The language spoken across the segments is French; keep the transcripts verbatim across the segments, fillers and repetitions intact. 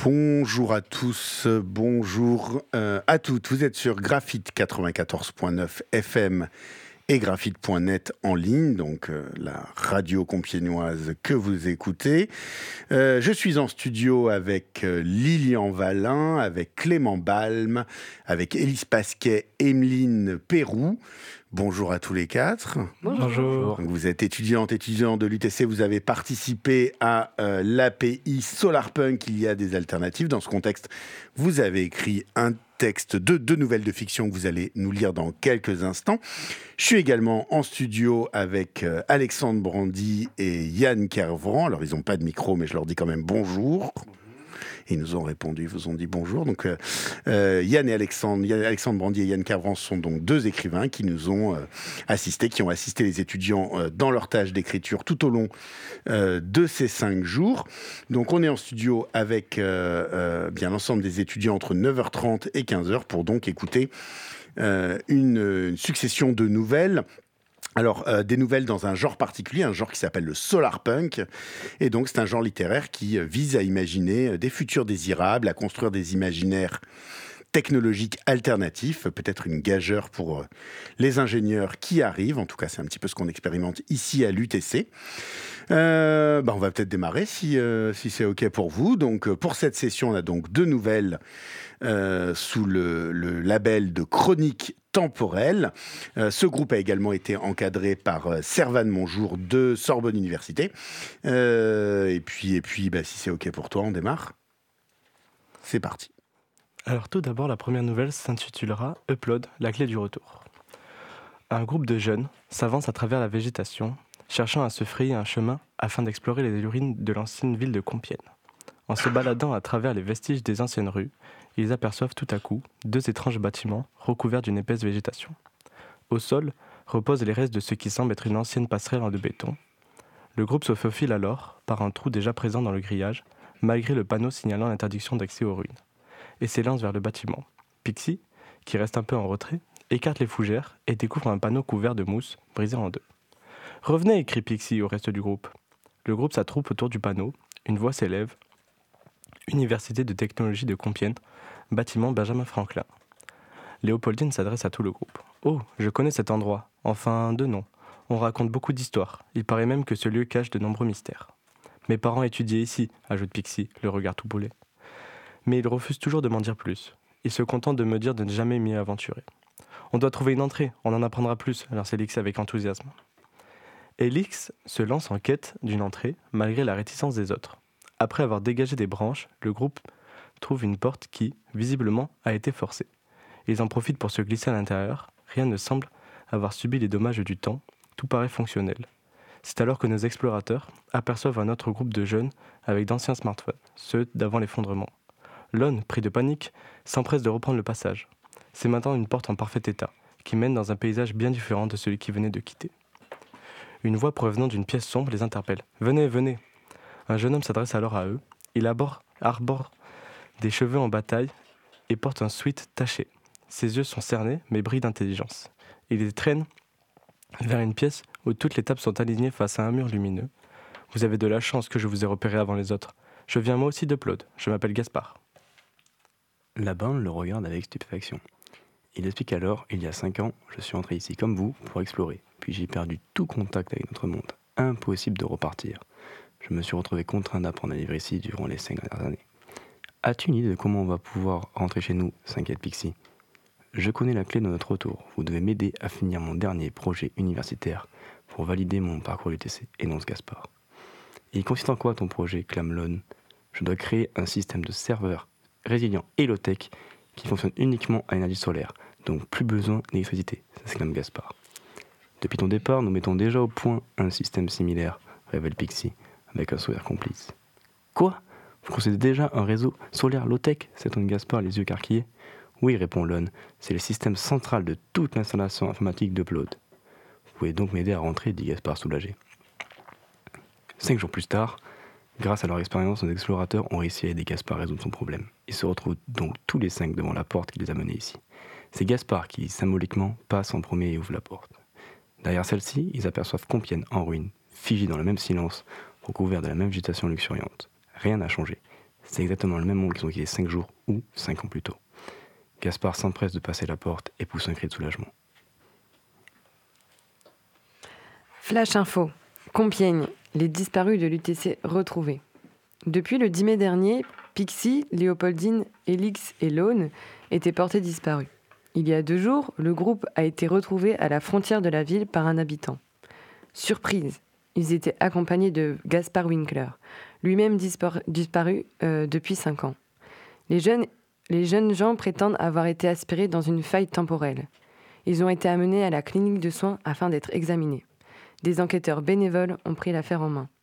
Bonjour à tous, bonjour euh, à toutes. Vous êtes sur Graphite quatre-vingt-quatorze point neuf F M et graphite point net en ligne, donc euh, la radio compiègnoise que vous écoutez. Euh, je suis en studio avec euh, Lilian Valin, avec Clément Balme, avec Élise Pasquet, Emeline Pérou. Bonjour à tous les quatre. Bonjour. Donc vous êtes étudiante, étudiant de l'U T C, vous avez participé à euh, l'A P I Solarpunk, il y a des alternatives. Dans ce contexte, vous avez écrit un texte de deux nouvelles de fiction que vous allez nous lire dans quelques instants. Je suis également en studio avec euh, Alexandre Brandy et Yann Kervran. Alors ils n'ont pas de micro, mais je leur dis quand même bonjour. Ils nous ont répondu, ils vous ont dit bonjour. Donc, euh, euh, Yann et Alexandre, Yann, Alexandre Brandy et Yann Kervran sont donc deux écrivains qui nous ont euh, assisté, qui ont assisté les étudiants euh, dans leur tâche d'écriture tout au long euh, de ces cinq jours. Donc, on est en studio avec euh, euh, bien l'ensemble des étudiants entre neuf heures trente et quinze heures pour donc écouter euh, une, une succession de nouvelles. Alors, euh, des nouvelles dans un genre particulier, un genre qui s'appelle le solarpunk. Et donc, c'est un genre littéraire qui euh, vise à imaginer euh, des futurs désirables, à construire des imaginaires technologiques alternatifs, peut-être une gageure pour euh, les ingénieurs qui arrivent. En tout cas, c'est un petit peu ce qu'on expérimente ici à l'U T C. Euh, bah on va peut-être démarrer si, euh, si c'est OK pour vous. Donc, euh, pour cette session, on a donc deux nouvelles euh, sous le, le label de Chroniques temporelles. Euh, ce groupe a également été encadré par euh, Servane Monjour de Sorbonne Université. Euh, et puis, et puis bah, si c'est OK pour toi, on démarre. C'est parti. Alors tout d'abord, la première nouvelle s'intitulera « Upload, la clé du retour ». Un groupe de jeunes s'avance à travers la végétation, cherchant à se frayer un chemin afin d'explorer les ruines de l'ancienne ville de Compiègne. En se baladant à travers les vestiges des anciennes rues, ils aperçoivent tout à coup deux étranges bâtiments recouverts d'une épaisse végétation. Au sol reposent les restes de ce qui semble être une ancienne passerelle en de béton. Le groupe se faufile alors par un trou déjà présent dans le grillage, malgré le panneau signalant l'interdiction d'accès aux ruines, et s'élance vers le bâtiment. Pixie, qui reste un peu en retrait, écarte les fougères et découvre un panneau couvert de mousse, brisé en deux. « Revenez !» crie Pixie au reste du groupe. Le groupe s'attroupe autour du panneau, une voix s'élève. Université de technologie de Compiègne, bâtiment Benjamin Franklin. Léopoldine s'adresse à tout le groupe. « Oh, je connais cet endroit. Enfin, de nom. On raconte beaucoup d'histoires. Il paraît même que ce lieu cache de nombreux mystères. Mes parents étudiaient ici, ajoute Pixie, le regard tout boulé. Mais ils refusent toujours de m'en dire plus. Ils se contentent de me dire de ne jamais m'y aventurer. On doit trouver une entrée, on en apprendra plus, lance Elix avec enthousiasme. Elix se lance en quête d'une entrée, malgré la réticence des autres. Après avoir dégagé des branches, le groupe trouve une porte qui, visiblement, a été forcée. Ils en profitent pour se glisser à l'intérieur. Rien ne semble avoir subi les dommages du temps. Tout paraît fonctionnel. C'est alors que nos explorateurs aperçoivent un autre groupe de jeunes avec d'anciens smartphones, ceux d'avant l'effondrement. Lon, pris de panique, s'empresse de reprendre le passage. C'est maintenant une porte en parfait état, qui mène dans un paysage bien différent de celui qui venait de quitter. Une voix provenant d'une pièce sombre les interpelle. « Venez, venez !» Un jeune homme s'adresse alors à eux. Il arbore, arbore des cheveux en bataille et porte un sweat taché. Ses yeux sont cernés mais brillent d'intelligence. Il les traîne vers une pièce où toutes les tables sont alignées face à un mur lumineux. « Vous avez de la chance que je vous ai repéré avant les autres. Je viens moi aussi d'Upload. Je m'appelle Gaspard. » La bande le regarde avec stupéfaction. Il explique alors, il y a cinq ans, je suis entré ici comme vous pour explorer, puis j'ai perdu tout contact avec notre monde. Impossible de repartir. Je me suis retrouvé contraint d'apprendre à vivre ici durant les cinq dernières années. As-tu une idée de comment on va pouvoir rentrer chez nous ? S'inquiète Pixie. Je connais la clé de notre retour. Vous devez m'aider à finir mon dernier projet universitaire pour valider mon parcours U T C, énonce Gaspard. Il consiste en quoi ton projet ? Clame Lon. Je dois créer un système de serveurs résilient et low-tech qui fonctionne uniquement à énergie solaire, donc plus besoin d'électricité, s'exclame Gaspard. Depuis ton départ, nous mettons déjà au point un système similaire, révèle Pixie, avec un sourire complice. Quoi ? Vous concevez déjà un réseau solaire low-tech ? S'étonne Gaspard, les yeux écarquillés. Oui, répond Lon, c'est le système central de toute l'installation informatique d'Upload. Vous pouvez donc m'aider à rentrer, dit Gaspard soulagé. Cinq jours plus tard, grâce à leur expérience, nos explorateurs ont réussi à aider Gaspard à résoudre son problème. Ils se retrouvent donc tous les cinq devant la porte qui les a menés ici. C'est Gaspard qui, symboliquement, passe en premier et ouvre la porte. Derrière celle-ci, ils aperçoivent Compiègne en ruine, figée dans le même silence, recouvert de la même végétation luxuriante. Rien n'a changé. C'est exactement le même monde qu'ils ont quitté cinq jours ou cinq ans plus tôt. Gaspard s'empresse de passer la porte et pousse un cri de soulagement. Flash info. Compiègne. Les disparus de l'U T C retrouvés. Depuis le dix mai dernier, Pixie, Léopoldine, Elix et Lone étaient portés disparus. Il y a deux jours, le groupe a été retrouvé à la frontière de la ville par un habitant. Surprise, ils étaient accompagnés de Gaspard Winkler, lui-même dispar- disparu euh, depuis cinq ans. Les jeunes, les jeunes gens prétendent avoir été aspirés dans une faille temporelle. Ils ont été amenés à la clinique de soins afin d'être examinés. Des enquêteurs bénévoles ont pris l'affaire en main.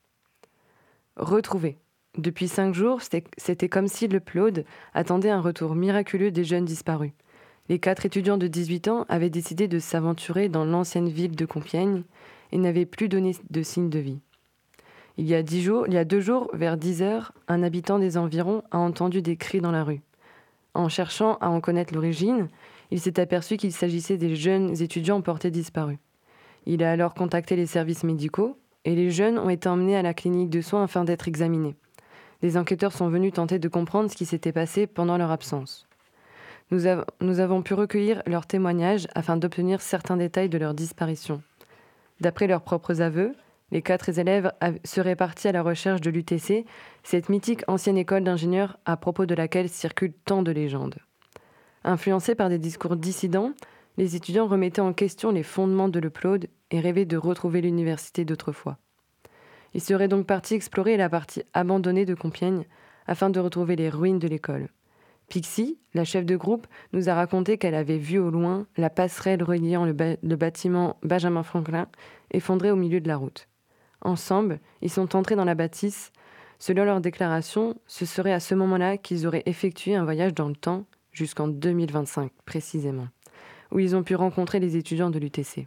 Retrouvés. Depuis cinq jours, c'était, c'était comme si le Plaude attendait un retour miraculeux des jeunes disparus. Les quatre étudiants de dix-huit ans avaient décidé de s'aventurer dans l'ancienne ville de Compiègne et n'avaient plus donné de signe de vie. Il y a, dix jours, il y a deux jours, vers dix heures, un habitant des environs a entendu des cris dans la rue. En cherchant à en connaître l'origine, il s'est aperçu qu'il s'agissait des jeunes étudiants portés disparus. Il a alors contacté les services médicaux et les jeunes ont été emmenés à la clinique de soins afin d'être examinés. Les enquêteurs sont venus tenter de comprendre ce qui s'était passé pendant leur absence. Nous, av- nous avons pu recueillir leurs témoignages afin d'obtenir certains détails de leur disparition. D'après leurs propres aveux, les quatre élèves av- seraient partis à la recherche de l'U T C, cette mythique ancienne école d'ingénieurs à propos de laquelle circulent tant de légendes. Influencés par des discours dissidents, les étudiants remettaient en question les fondements de l'E-Plaude et rêvaient de retrouver l'université d'autrefois. Ils seraient donc partis explorer la partie abandonnée de Compiègne afin de retrouver les ruines de l'école. Pixie, la chef de groupe, nous a raconté qu'elle avait vu au loin la passerelle reliant le, ba- le bâtiment Benjamin Franklin effondré au milieu de la route. Ensemble, ils sont entrés dans la bâtisse. Selon leur déclaration, ce serait à ce moment-là qu'ils auraient effectué un voyage dans le temps, jusqu'en deux mille vingt-cinq précisément, où ils ont pu rencontrer les étudiants de l'U T C.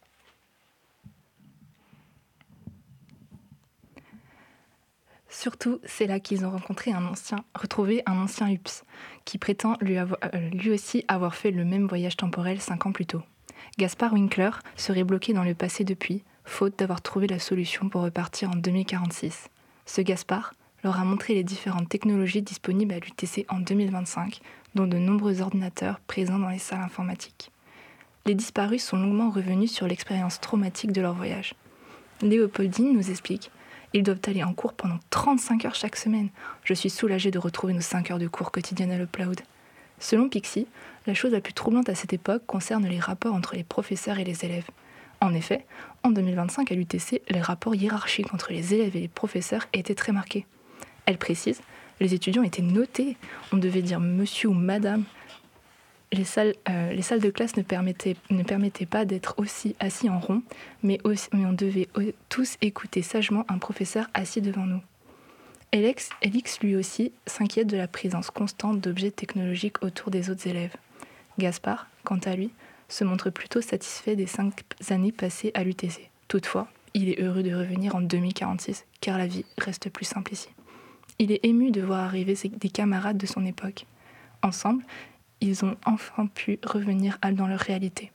Surtout, c'est là qu'ils ont rencontré un ancien, retrouvé un ancien U P S, qui prétend lui, avoir, euh, lui aussi avoir fait le même voyage temporel cinq ans plus tôt. Gaspard Winkler serait bloqué dans le passé depuis, faute d'avoir trouvé la solution pour repartir en deux mille quarante-six. Ce Gaspard leur a montré les différentes technologies disponibles à l'U T C en deux mille vingt-cinq, dont de nombreux ordinateurs présents dans les salles informatiques. Les disparus sont longuement revenus sur l'expérience traumatique de leur voyage. Léopoldine nous explique: ils doivent aller en cours pendant trente-cinq heures chaque semaine. Je suis soulagée de retrouver nos cinq heures de cours quotidiennes à l'E-Plaude. Selon Pixie, la chose la plus troublante à cette époque concerne les rapports entre les professeurs et les élèves. En effet, en deux mille vingt-cinq à l'U T C, les rapports hiérarchiques entre les élèves et les professeurs étaient très marqués. Elle précise, les étudiants étaient notés, on devait dire monsieur ou madame. Les salles, euh, les salles de classe ne permettaient, ne permettaient pas d'être aussi assis en rond, mais, aussi, mais on devait tous écouter sagement un professeur assis devant nous. Elix, Elix lui aussi, s'inquiète de la présence constante d'objets technologiques autour des autres élèves. Gaspard, quant à lui, se montre plutôt satisfait des cinq années passées à l'U T C. Toutefois, il est heureux de revenir en deux mille quarante-six, car la vie reste plus simple ici. Il est ému de voir arriver ses, des camarades de son époque. Ensemble, ils ont enfin pu revenir dans leur réalité.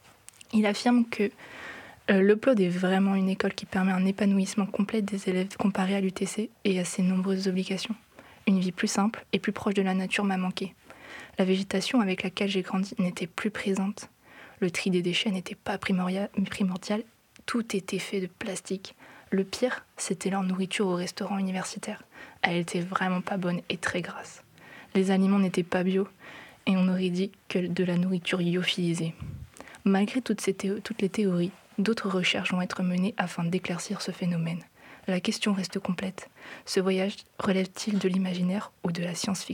Il affirme que euh, l'E-Plaude est vraiment une école qui permet un épanouissement complet des élèves comparé à l'U T C et à ses nombreuses obligations. Une vie plus simple et plus proche de la nature m'a manqué. La végétation avec laquelle j'ai grandi n'était plus présente. Le tri des déchets n'était pas primordial, primordial. Tout était fait de plastique. Le pire, c'était leur nourriture au restaurant universitaire. Elle était vraiment pas bonne et très grasse. Les aliments n'étaient pas bio. Et on aurait dit que de la nourriture lyophilisée. Malgré toutes, ces théo- toutes les théories, d'autres recherches vont être menées afin d'éclaircir ce phénomène. La question reste complète. Ce voyage relève-t-il de l'imaginaire ou de la science-fiction ?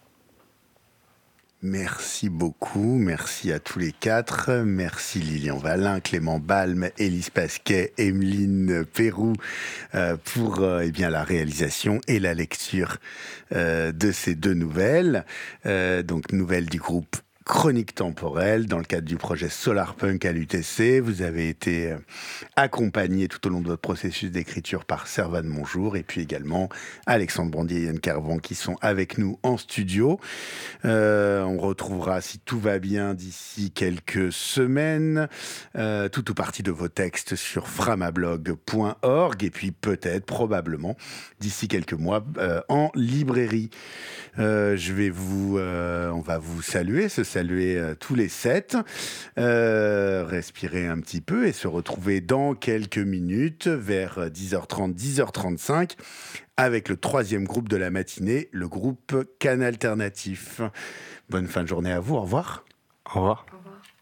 Merci beaucoup, merci à tous les quatre, merci Lilian Valin, Clément Balme, Élise Pasquet, Emeline Pérou euh, pour euh, eh bien, la réalisation et la lecture euh, de ces deux nouvelles, euh, donc nouvelles du groupe chronique temporelle dans le cadre du projet Solarpunk à l'U T C. Vous avez été euh, accompagné tout au long de votre processus d'écriture par Servane Monjour et puis également Alexandre Brandier et Yann Carvan qui sont avec nous en studio. Euh, on retrouvera, si tout va bien, d'ici quelques semaines, euh, tout ou partie de vos textes sur framablog point org et puis peut-être, probablement, d'ici quelques mois, euh, en librairie. Euh, je vais vous, euh, on va vous saluer, se saluer euh, tous les sept, euh, respirer un petit peu et se retrouver dans quelques minutes vers dix heures trente, dix heures trente-cinq avec le troisième groupe de la matinée, le groupe Can Alternatif. Bonne fin de journée à vous, au revoir. Au revoir. Au revoir.